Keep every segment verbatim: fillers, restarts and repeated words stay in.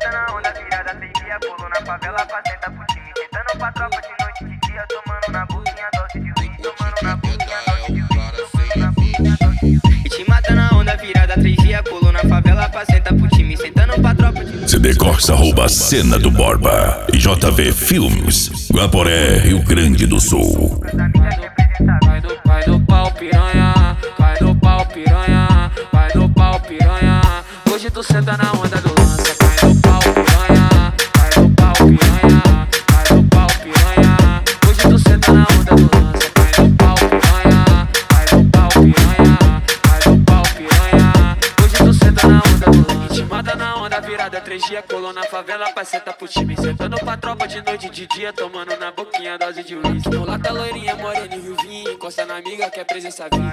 mata na onda virada, três dias pulo na favela pra sentar pro time. Sentando pra tropa de noite e de dia, tomando na boquinha dose de uísque. Tomando na boquinha dose de uísque. Tomando na boquinha dose de uísque. E te mata na onda virada, três dias pulo na favela pra sentar pro time. Sentando pra tropa de noite. C D Corsa rouba cena do Borba. E J V Filmes, Guaporé, Rio Grande do Sul. Vai no, vai no pau piranha, vai no pau piranha, vai no pau piranha. Hoje tu senta na onda do lança. Vai no pau piranha, vai no pau piranha, vai no pau piranha. Hoje tu senta na onda do lança. Vai no pau piranha, vai no pau piranha, vai no pau piranha. Hoje tu senta na onda do lança. Te mata na onda virada, três dias colou na favela pra sentar pro time. Sentando pra tropa de noite e de dia, tomando na boquinha dose de uísque. Mulata loirinha, morena e ruivinha, encosta na amiga que é presença viva.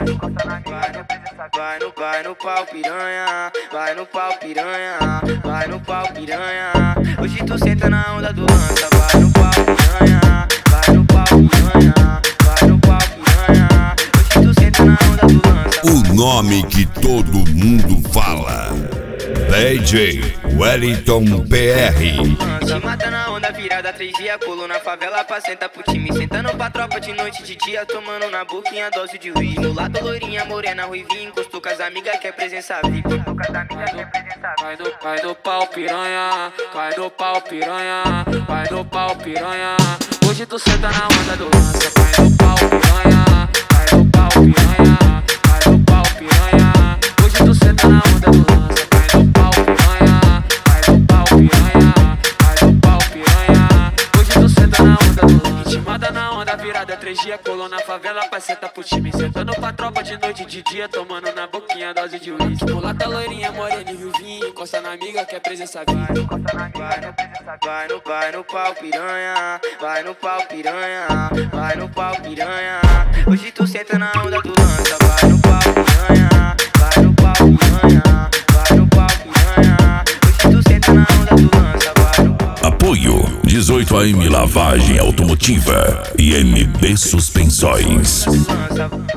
Vai no, vai no pau piranha, vai no pau piranha, vai no pau piranha. Hoje tu senta na onda do lança. Vai no pau piranha, vai no pau piranha, vai no pau piranha. Hoje tu senta na onda do lança. O nome que todo mundo fala: D J Wellington P R. Te mata na onda virada, três dias pulo na favela pra sentar pro time. Sentando pra tropa de noite e de dia, tomando na boquinha dose de uísque. Mulata loirinha, morena, ruivinha, encostou com as amigas que é presença V I P. Encostou com as amigas que é presença V I P. Vai no, vai no pau piranha, vai no pau piranha, vai no pau piranha. Hoje tu senta na onda do lança. Vai no pau piranha, vai no pau piranha, vai no pau piranha. Hoje tu senta na onda do lança. Vai no pau piranha, vai no pau piranha, vai no pau piranha. Hoje tu senta na onda do lança. Te mata na onda virada, três dias colou na favela pra sentar pro time. Sentando pra tropa de noite e de dia, tomando na boquinha dose de uísque. Mulata loirinha, morena e ruivinha, encosta na amiga que é presença viva. Vai no, vai no pau piranha, vai no pau piranha, vai no pau piranha. Hoje tu senta na onda do lança. Vai no pau piranha, vai no pau piranha, vai no pau piranha. Hoje tu senta na onda do lança. Vai no pau. Apoio dezoito A M Lavagem Automotiva e M B Suspensões. Lança.